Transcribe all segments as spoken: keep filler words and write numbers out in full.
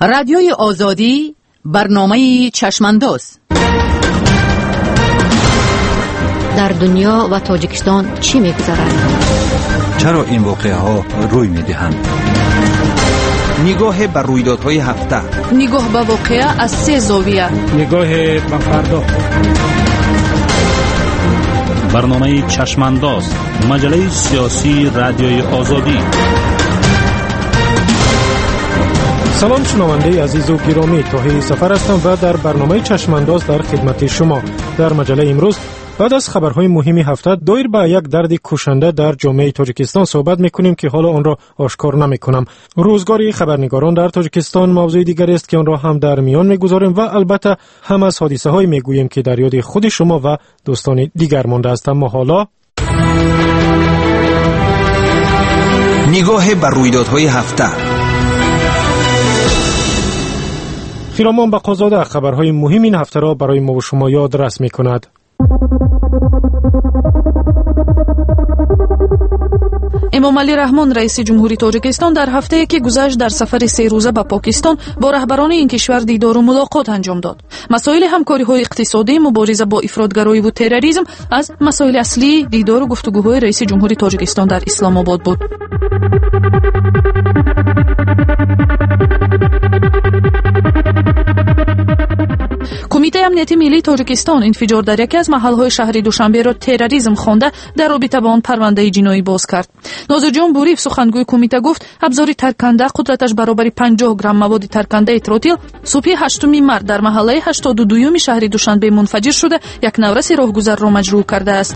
رادیوی آزادی، برنامه چشمانداز. در دنیا و تاجیکستان چی می‌گذرد؟ چرا این واقعه ها روی می‌دهند؟ نگاه بر رویدادهای هفته، نگاه به واقعه از سه زاویه، نگاه به فردا. برنامه چشمانداز، مجله سیاسی رادیوی آزادی. سلام شنونده عزیز و گرامی، طاهر سفر هستم و در برنامه چشمانداز در خدمت شما. در مجله امروز بعد از خبرهای مهم هفته دایر به یک درد کشنده در جامعه تاجیکستان صحبت میکنیم که حالا آن را آشکار نمیکنم. روزگار خبرنگاران در تاجیکستان موضوع دیگری است که آن را هم در میان میگذاریم و البته هم از حادثه های میگوییم که در یاد خود شما و دوستان دیگر مانده است. اما حالا نگاه بر رویدادهای هفته. خیرامان بقازاده خبرهای مهم این هفته را برای ما و شما یادرس میکند. امامعلی رحمان رئیس جمهوری تاجیکستان در هفته که گذشت در سفر سه روزه به پاکستان با رهبران این کشور دیدار و ملاقات انجام داد. مسائل همکاری‌های اقتصادی، مبارزه با افراطگرایی و تروریسم از مسائل اصلی دیدار و گفتگوهای رئیس جمهوری تاجیکستان در اسلام آباد بود. کمیته امنیتی ملی تاجیکستان انفجار در یکی از محل‌های شهر دوشنبه را تروریسم خوانده در رابطه با آن پرونده جنایی باز کرد. ناظر جان بوریف سخنگوی کمیته گفت ابزار ترکنده قدرتش برابر پنجاه گرم مواد ترکنده تروتیل صبح هشتم مارس در محله هشتاد و دو شهر دوشنبه منفجر شده یک نورس راهگذر را مجروح کرده است.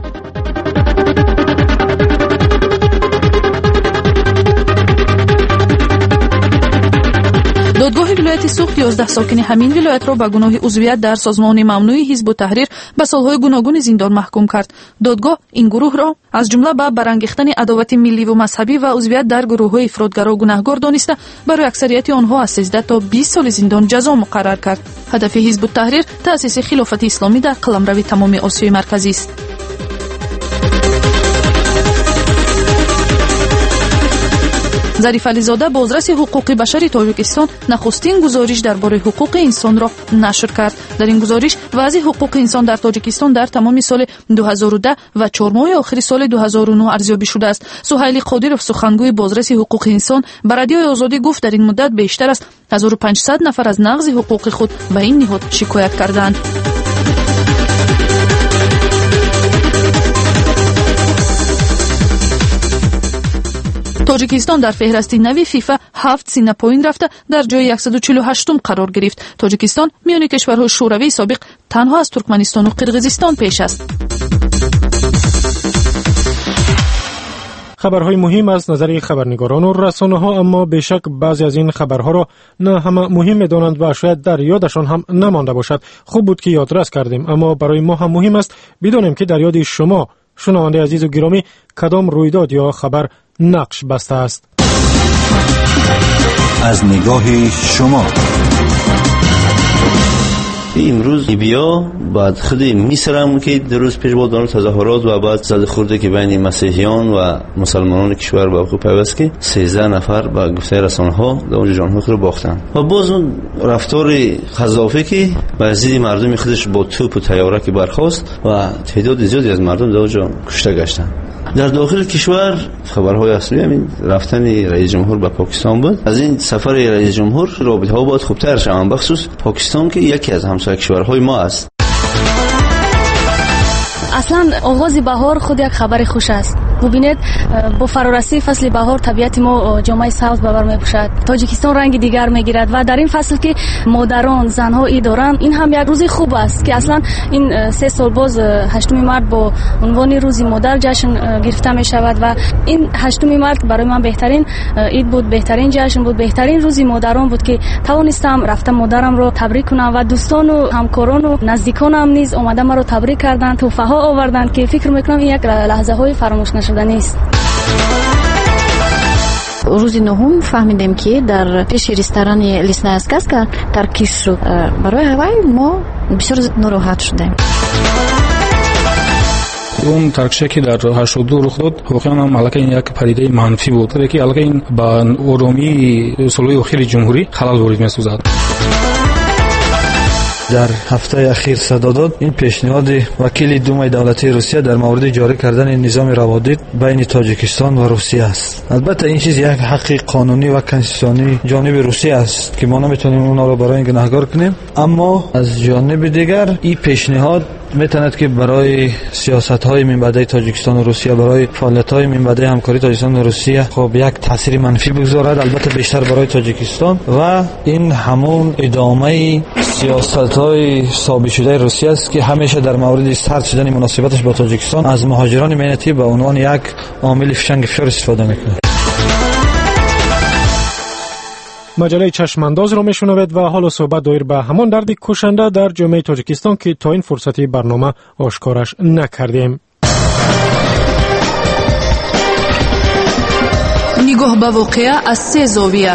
دادگاه ولایت سوخت یازده ساکن همین ولایت را به گناه عضویت در سازمان ممنوع حزب التحریر به سالهای گوناگون زندان محکوم کرد. دادگاه این گروه را از جمله به برانگیختن عداوت ملی و مذهبی و عضویت در گروه‌های افراطگرا و گناهکار دانسته برای اکثریت آنها از سیزده تا بیست سال زندان جزا مقرر کرد. هدف حزب التحریر تأسیس خلافت اسلامی در قلمرو تمام آسیای مرکزی است. ظریف علیزاده بازرس حقوق بشر تاجیکستان نخستین گزارش درباره حقوق انسان را نشر کرد. در این گزارش وضع حقوق انسان در تاجیکستان در تمام سال دو هزار و ده و چهار ماه آخر سال دو هزار و نه ارزیابی شده است. سهیل قادرов سخنگوی بازرس حقوق انسان به رادیوی آزادی گفت در این مدت بیشتر از هزار و پانصد نفر از نقض حقوق خود به این نهاد شکایت کردند. تاجیکستان در فهرست نوی فیفا هفت سینه پایین رفته در جای صد و چهل و هشت قرار گرفت. تاجیکستان میان کشورهای شوروی سابق تنها از ترکمنستان و قرقیزستان پیش است. خبرهای مهم از نظر خبرنگاران و رسانه‌ها، اما بیشک بعضی از این خبرها را نه همه مهم می‌دانند و شاید در یادشان هم نمانده باشد. خوب بود که یادرس کردیم، اما برای ما هم مهم است بدانیم که در یاد شما شنونده عزیز و گرامی کدام رویداد یا خبر نقش بسته است. از نگاه شما امروز لیبیا بعد خود مصر هم که در روز پیش بود دانو تظاهرات و بعد زد خورده که بین مسیحیان و مسلمانان کشور به وقوع پیوست که سیزده نفر با گفته رسانه‌ها در اونجا جان خود رو باختن و باز اون رفتار قذافی که بر ضد مردم خودش با توپ و طیاره که برخاست و تعداد زیادی از مردم در اونجا کشته گشتن. در داخل کشور خبرهای اصلی همین رفتن رئیس جمهور به پاکستان بود. از این سفر رئیس جمهور رابطه ها باید خوبتر شوند، بخصوص پاکستان که یکی از همسایه کشورهای ما است. اصلا آغاز بهار خود یک خبر خوش است. ببینید با فرارسی فصل بهار طبیعت ما جامعه سبز به بر می‌پوشد. تاجیکستان رنگ دیگر میگیرد و در این فصل که مادران زنها عید دارند این هم یک روز خوب است که اصلا این سه سال باز هشتم مارس با عنوان روز مادر جشن گرفته می شود و این هشتم مارس برای من بهترین عید بود، بهترین جشن بود، بهترین روز مادران بود که توانستم رفتم مادرم رو تبریک کنم و دوستان و همکاران و نزدیکانم نیز اومدن مرا تبریک کردند، تحفه ها آوردند که فکر میکنم این یک لحظه های فراموش نشدنی است. روز نهم فهمیدیم که در پیش رستوران لیسنای اسکاسکا ترکیش شد. برای اول ما بسیار ناراحت شدیم. اون ترکشه که در هشتاد و دو رخ داد واقعا هم علاقه این یک پدیده منفی بود که علاقه این با آرامی سالهای اخیر جمهوری خلل وارد می‌سازد. در هفته اخیر صدا داد این پیشنهاد وکیل دومای دولتی روسیه در مورد جاری کردن نظام روابط بین تاجیکستان و روسیه است. البته این چیز یک حق قانونی و کنستیتوسیونی جانب روسیه است که ما نمیتونیم اونا رو برای گناهکار کنیم، اما از جانب دیگر این پیشنهاد میتواند که برای سیاست‌های منبعده تاجیکستان و روسیه، برای فعالیت‌های منبعده همکاری تاجیکستان و روسیه خب یک تاثیر منفی بگذارد، البته بیشتر برای تاجیکستان، و این همون ادامه سیاست‌های ثابت شده روسیه است که همیشه در مورد سرد شدن مناسبتش با تاجیکستان از مهاجران ملتی به عنوان یک عامل فشنگ فشار استفاده میکنه. مجله چشمانداز را میشنوید و حالا صحبت دایر به همان درد کشنده در جامعه تاجیکستان که تا این فرصتی برنامه آشکارش نکردیم. نگاه به واقعه از سه زاویه.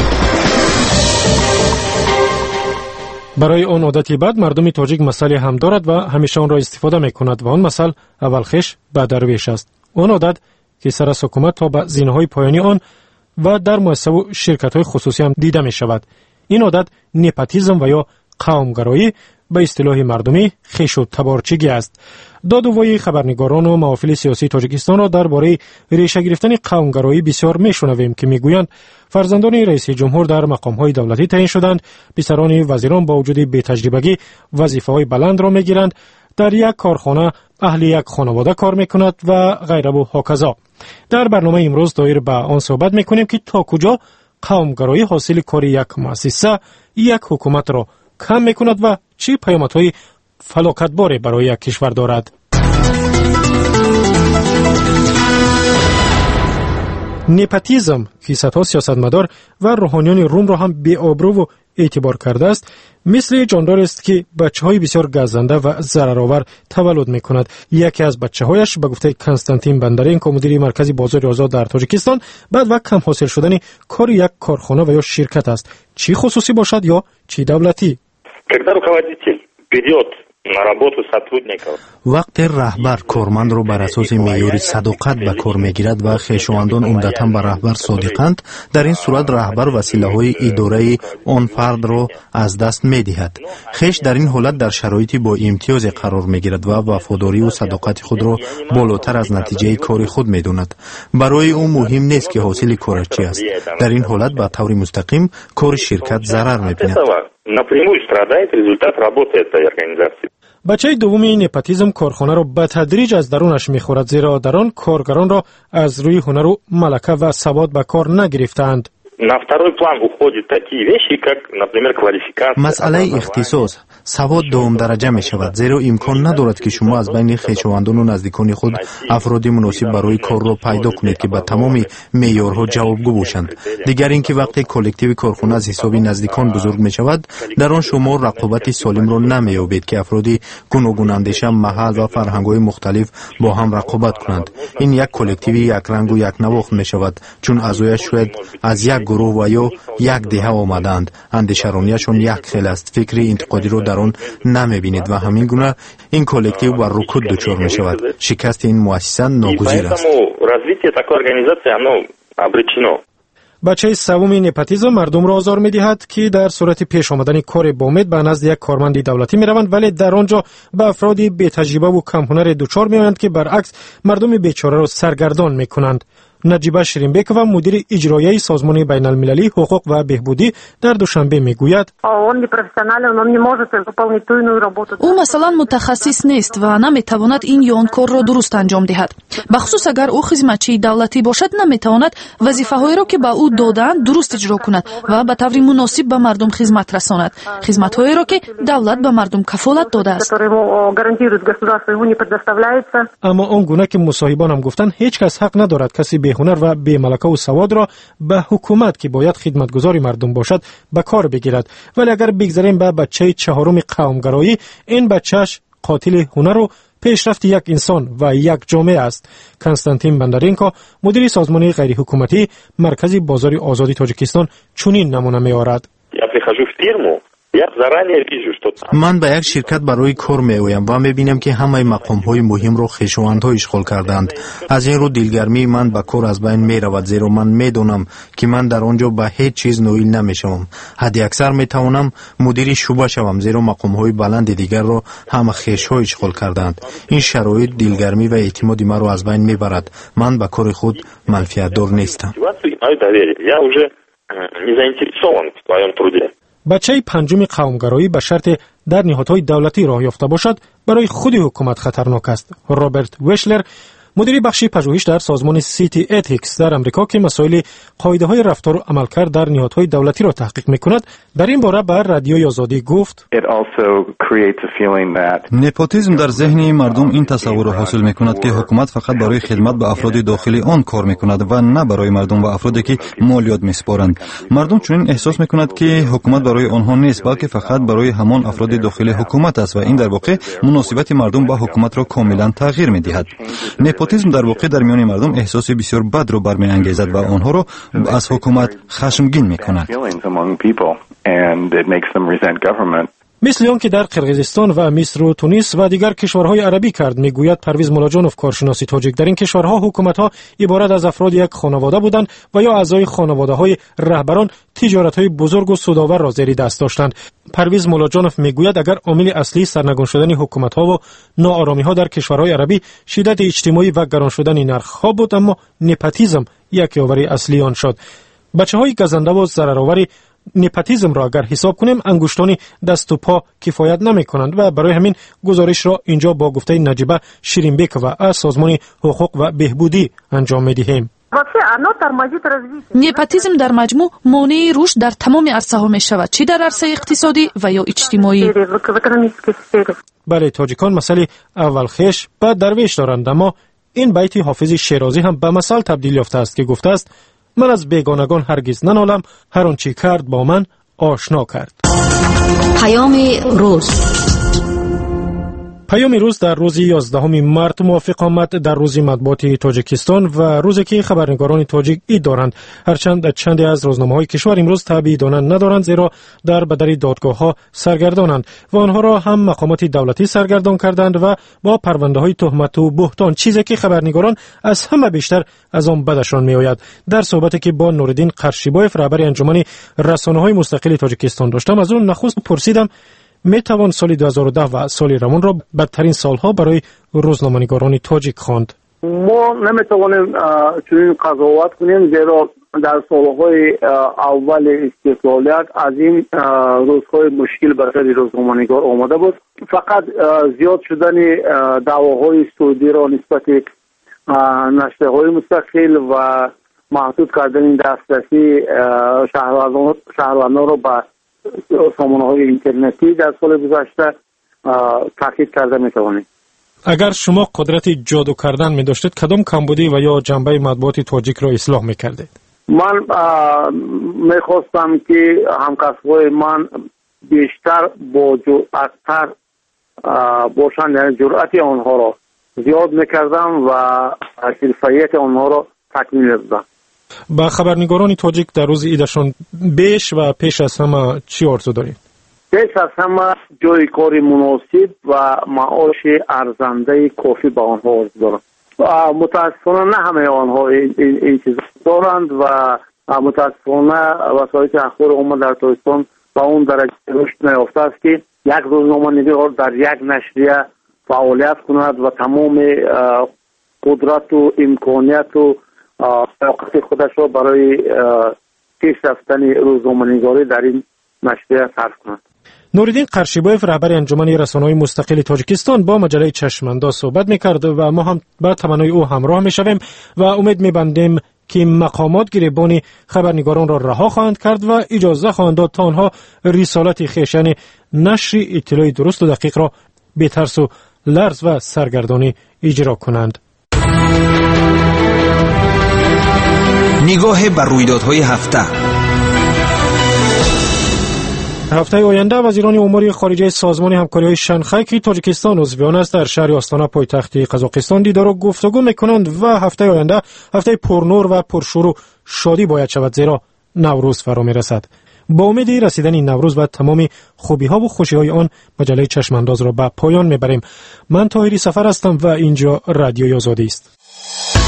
برای آن عادتی بد مردم تاجیک مسئله هم دارد و همیشه آن را استفاده میکند و آن مسئله اول خش به درویش است. آن عادت که سر از حکومت تا به زینه‌های پایانی آن و در مؤسسه و شرکت‌های خصوصی هم دیده می شود. این عادت نپاتیزم و یا قومگرایی به اصطلاح مردمی خیش و تبارچگی است. دادوای خبرنگاران و محافل سیاسی تاجیکستان را درباره ریشه گرفتن قومگرایی بسیار میشنویم که میگویند فرزندان رئیس جمهور در مقام‌های دولتی تعیین شدند، پسران وزیران با وجود بی‌تجربگی وظیفه‌های بلند را میگیرند، در یک کارخانه اهل یک خانواده کار میکند و غیره و هاکذا. در برنامه امروز دایر به آن صحبت میکنیم که تا کجا قومگرایی حاصل کار یک مؤسسه یک حکومت را کم میکند و چه پیامدهای فلاکتباری برای یک کشور دارد. نپاتیزم که صدها سیاستمدار و روحانیان روم را هم بی آبرو و اعتبار کرده است، مثل جاندار است که بچه‌های بسیار گزنده و ضررآور تولد می‌کند. یکی از بچه‌هایش به گفته کنستانتین بندرینکو مدیر مرکز بازار آزاد در تاجیکستان بعد و کم حاصل شدن کار یک کارخانه و یا شرکت است، چی خصوصی باشد یا چی دولتی. Когда руководитель берет на работу сотрудников. وقتی رهبر کارمند را بر اساس معیار صداقت به کار میگیرد و خویشاوندان عمدتاً به رهبر صادقند، در این صورت رهبر وسیله‌های اداره آن فرد را از دست می‌دهد. خویش در این حالت در شرایطی با امتیاز قرار میگیرد و وفاداری و صداقت خود را بالاتر از نتیجه کار خود میداند. برای او مهم نیست که حاصل کارش چی است. در این حالت به طور مستقیم کار شرکت ضرر می‌بیند. Напрямую страдает результат работы этой организации. بچه دومی نپاتیزم کارخانه را به تدریج از درونش میخورد، زیرا در آن کارگران را از روی هنر و ملکه و سواد به کار نگرفتند. На второй план уходят такие вещи, как, например, квалификация. مسئله اختصاص سواد دوم درجه می شود، زیرا امکان ندارد که شما از بین خویشاوندان و نزدیکان خود افراد مناسب برای کار را پیدا کنید که به تمام معیارها جوابگو باشند. دیگر اینکه وقتی کلکتیو کارخانه از حساب نزدیکان بزرگ می شود، در آن شما رقابت سالم را نمیابید که افرادی گوناگون اندیشه، محل و فرهنگ‌های مختلف با هم رقابت کنند. این یک کلکتیو یک رنگ و یک نواخت می شود، چون اعضایش شاید از یک گروه و یا یک دهه آمدند. اندیشه‌رانیشان یک خیل است، فکر انتقادی رو در آن نمی‌بینید و همین گونه این کلکتیو بر رکود دچار می‌شود. شکست این مؤسسه ناگزیر است. بچه سومی نپاتیزم مردم را آزار می‌دهد که در صورت پیش آمدن کار با امید به نزد یک کارمند دولتی می‌روند، ولی در آنجا به افرادی بی تجربه و کم هنر دچار می‌آیند که برعکس مردم بیچاره را سرگردان می‌کنند. نجیبه شیرینبکова مدیر اجرایی سازمان بین المللی حقوق و بهبودی در دوشنبه میگوید او مثلا متخصص نیست و نمیتواند این یا آن کار را درست انجام دهد. بخصوص اگر او خدمتچی دولتی باشد نمیتواند وظیفه‌هایی را که به او دادند درست اجرا کند و به طور مناسب به مردم خدمت رساند، خدمت‌هایی را که دولت به مردم کفالت داده است. اما آن گونه که مصاحبان هم گفتند هیچ کس حق ندارد کسی به هنر و به ملکه و سواد را به حکومت که باید خدمتگزار مردم باشد به کار بگیرد. ولی اگر بگذاریم به بچه چهارم قومگرایی، این بچهش قاتل هنر و پیشرفت یک انسان و یک جامعه است. کنستانتین بندرینکو مدیر سازمان غیر حکومتی مرکز بازار آزادی تاجیکستان چنین نمونه می‌آورد. Я прихожу в фирму, من به یک شرکت برای کار می‌آیم و می‌بینم که همه مقام‌های مهم را خویشاوندها اشغال کردند. از این رو دلگرمی من به کار از بین می‌رود، زیرا من می‌دانم که من در آنجا به هیچ چیز نائل نمی‌شوم. حد اکثر می‌توانم مدیر شعبه شوم، زیرا مقام‌های بلند دیگر را همه خویش‌ها اشغال کردند. این شرایط دلگرمی و اعتماد مرا از بین می‌برد. من به کار خود منفعت‌دار نیستم. بچه پنجم قومگرایی به شرط در نهادهای دولتی راه یافته باشد برای خود حکومت خطرناک است. رابرت وشلر، مدیر بخش پژوهش در سازمان سیتی اتیکس در امریکا که مسائل قاعده های رفتار و عملکرد در نهادهای دولتی را تحقیق می‌کند، در این باره بر رادیوی آزادی گفت: نپوتیسم در ذهن مردم این تصور را حاصل می‌کند که حکومت فقط برای خدمت به افراد داخلی آن کار می‌کند و نه برای مردم و افرادی که مالیات می‌سپارند. مردم چنین احساس می‌کند که حکومت برای آنها نیست، بلکه فقط برای همان افراد داخلی حکومت است و این در واقع مناسبت مردم با حکومت را کاملا تغییر می‌دهد. نپوتیسم در واقع در میان مردم احساس بسیار بد را برمی‌انگیزد و آنها را از حکومت خشمگین می‌کند. مثل آن که در قرقیزستان و مصر و تونس و دیگر کشورهای عربی کرد، میگوید پرویز مولاجانوف، کارشناسی تاجیک. در این کشورها حکومت‌ها عبارت از افراد یک خانواده بودند و یا اعضای خانواده‌های رهبران تجارت‌های بزرگ و سودآور را زیر دست داشتند. پرویز مولاجانوف میگوید اگر عامل اصلی سرنگون شدن حکومت‌ها و ناآرامی‌ها در کشورهای عربی شدت اجتماعی و گران شدن نرخ‌ها بود، اما نپوتیسم یکی آور اصلی آن شد. بچه‌های گزنده و ضررآور نپوتیسم را اگر حساب کنیم انگشتان دست و پا کفایت نمی کنند و برای همین گزارش را اینجا با گفته نجیبه شیرینبکова از سازمان حقوق و بهبودی انجام می دهیم. نپوتیسم در مجموع مانع رشد در تمام عرصه‌ها می شود، چه در عرصه اقتصادی و یا اجتماعی. بله، تاجیکان مسئله اول خویش بعد درویش دارند، اما این بیت حافظ شیرازی هم به مثل تبدیل یافته است که گفته است: من از بیگانگان هرگز ننالم، هر آنچه کرد با من آشنا کرد. پیام روز. پیام روز در روز یازدهم مارس موافق آمد در روز مطبوعات تاجیکستان و روزی که خبرنگاران تاجیک عید دارند. هرچند چندی از روزنامه‌های کشور امروز تبعیدانه ندارند، زیرا در بدل دادگاه‌ها سرگردانند و آنها را هم مقامات دولتی سرگردان کردند و با پرونده‌های تهمت و بهتان، چیزی که خبرنگاران از همه بیشتر از آن بدشان می‌آید. در صحبتی که با نوردین قرشیبایف، رهبر انجمن رسانه‌های مستقل تاجیکستان داشتم، از اون نخست پرسیدم می توان سال دو هزار و ده و سال روان را بدترین سالها برای روزنامه‌نگاران تاجیک خواند. ما نمیتوانیم چنین قضاوت کنیم، زیرا در سالهای اول استقلالیت از این روزهای مشکل برای روزنامه‌نگار آمده بود. فقط زیاد شدن دعواهای سعودی را نسبت نشریه‌های مستقل و محدود کردن دسترسی شهروندان را به سامانه‌های اینترنتی در سال گذشته تاکید کرده می‌توانید. اگر شما قدرت جادو کردن می داشتید، کدام کمبودی و یا جنبه مطبوعات تاجیک را اصلاح می‌کردید؟ من می‌خواستم که همکارای من بیشتر با جرأت‌تر باشند، یعنی جرأت آنها را زیاد می‌کردم و حرفیت آنها را تکمیل می‌دادم. با خبرنگاران تاجیک در روز ایدشان بیش و پیش از همه چی آرزو دارید؟ پیش از همه جای کار مناسب و معاش ارزنده کافی به آنها آرزو دارم. متاسفانه نه همه آنها این, این, این چیز دارند و متاسفانه وسایل اخبار عمومی در تاجیکستان به اون درجه رشد نیافته است که یک روزنامه‌نگار در یک نشریه فعالیت کند و تمام قدرت و امکانیت و طاقت خودش را برای پیش رفتن روزنامه‌نگاری در این نشریه صرف کند. نوردین قرشیبایف، رهبر انجمن رسانه‌های مستقل تاجیکستان، با مجله چشم‌انداز صحبت می‌کرد و ما هم با تمنای او همراه می‌شویم و امید می‌بندیم که مقامات گریبان خبرنگاران را رها خواهند کرد و اجازه خواهند داد تا آنها رسالت خویش، یعنی نشر اطلاع درست و دقیق را بی ترس و لرز و سرگردانی اجرا کنند. نگاه بر رویدادهای هفته. هفته آینده وزیران امور خارجه سازمان همکاری‌های شنغهای که تاجیکستان عضو آن است در شهر آستانا پایتخت قزاقستان دیدار و گفتگو می‌کنند و هفته آینده هفته پرنور و پرشور و شادی باید شود، زیرا نوروز فرا می‌رسد. با امید رسیدن این نوروز و تمام خوبی ها و خوشی های آن مجله چشمانداز را به پایان میبریم. من طاهری سفر هستم و اینجا رادیوی آزادی است.